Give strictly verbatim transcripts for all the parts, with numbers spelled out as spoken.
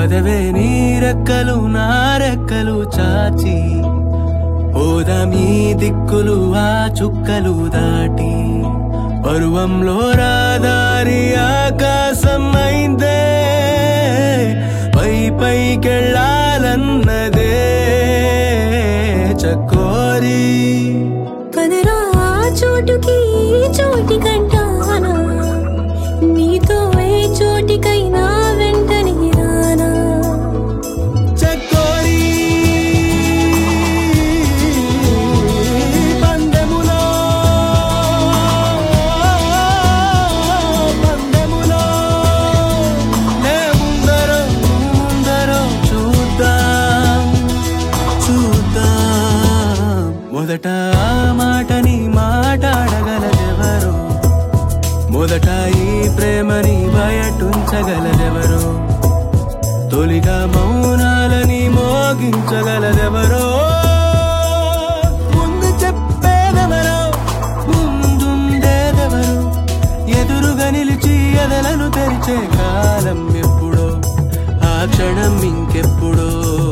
పదవే నీ రెక్కలు నా రెక్కలు చాచి ఓదమీ దిక్కులు ఆ చుక్కలు దాటి పరువంలో రాదారి ఆకాశం అయిందే పై పైకెళ్ళాలన్నదే చకోరి పదరా చోటుకి చోటి కంటానా నీతో ఏ చోటికైనా వెంటనే రానా చకోరి పందెములో పందెములో నే ముందరో ముందరో చూద్దాం చూద్దాం మొదట ఆ మాటని మాట్లాడగలదెవరు మొదట ఈ ప్రేమని బయటుంచగలదెవరు తొలిగా మౌనాలని మోగించగలదెవరో ముందు చెప్పేదెవరో ముందుండేదెవరు ఎదురుగా నిలిచి ఎదలను తెరిచే కాలం ఎప్పుడో ఆ క్షణం ఇంకెప్పుడో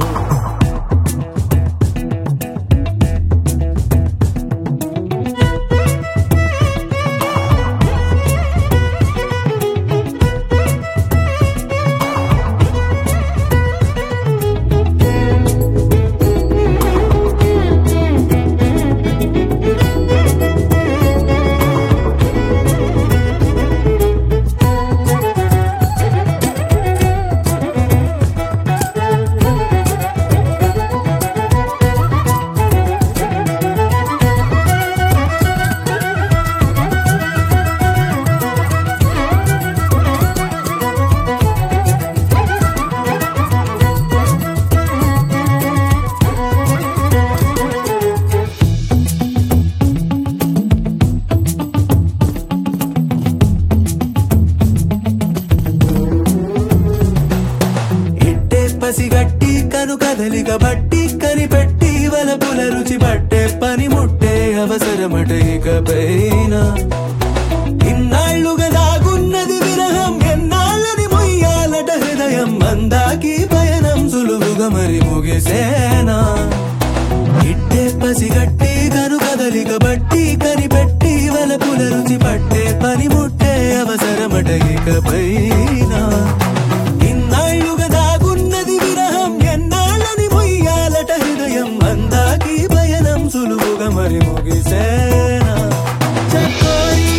పసిగట్టి కను కదలిక బట్టి కనిపెట్టి వలపుల రుచి పట్టే పని ముట్టే అవసరమట ఇకపైన ఇన్నాళ్లుగా దాగున్నది విరహం ఎన్నాళ్ళని మొయ్యాలట హృదయం అందాకి పయనం సులువుగా మరి ముగిసేనా ఇట్టే పసిగట్టి కను కదలిక బట్టి కనిపెట్టి వలపుల రుచి పట్టే పని ముట్టే అవసరమట ఇకపైన ఇన్నాళ్లుగా దాగున్నది విరహం ఎన్నాళ్ళని మొయ్యాలట హృదయం అందాకి పయనం సులువుగా మరి ముగిసేనా చకోరి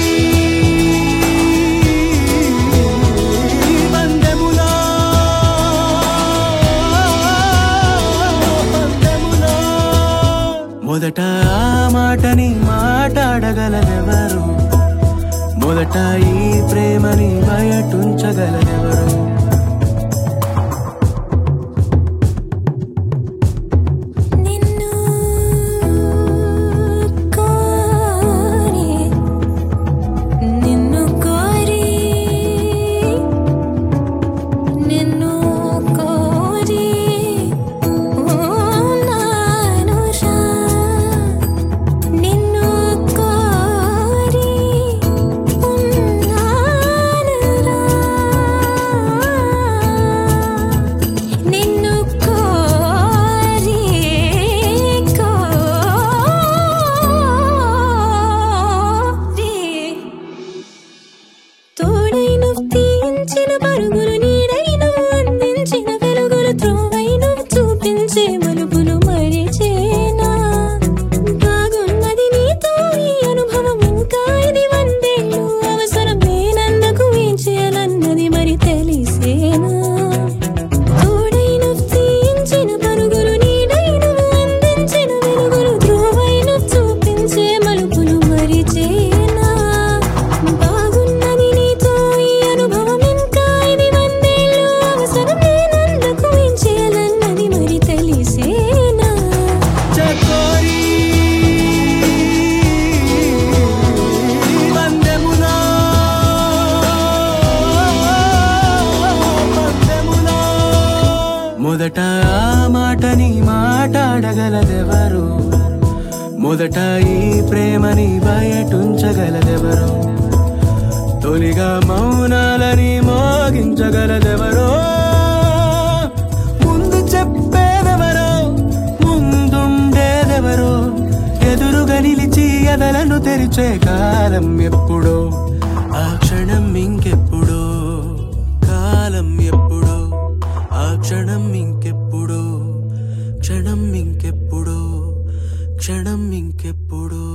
పందెములో పందెములో మొదట ఆ మాటని మాట్లాడగలదెవరు మొదట ఈ ప్రేమని బయటుంచగలదెవరు మొదట ఆ మాటని మాట్లాడగలదెవరు మొదట ఈ ప్రేమని బయటుంచగలదెవరు తొలిగా మౌనాలని మోగించగలదెవరో తెరిచే కాలం ఎప్పుడో, ఆ క్షణం ఇంకెప్పుడో, కాలం ఎప్పుడో, ఆ క్షణం ఇంకెప్పుడో, క్షణం ఇంకెప్పుడో, క్షణం ఇంకెప్పుడో.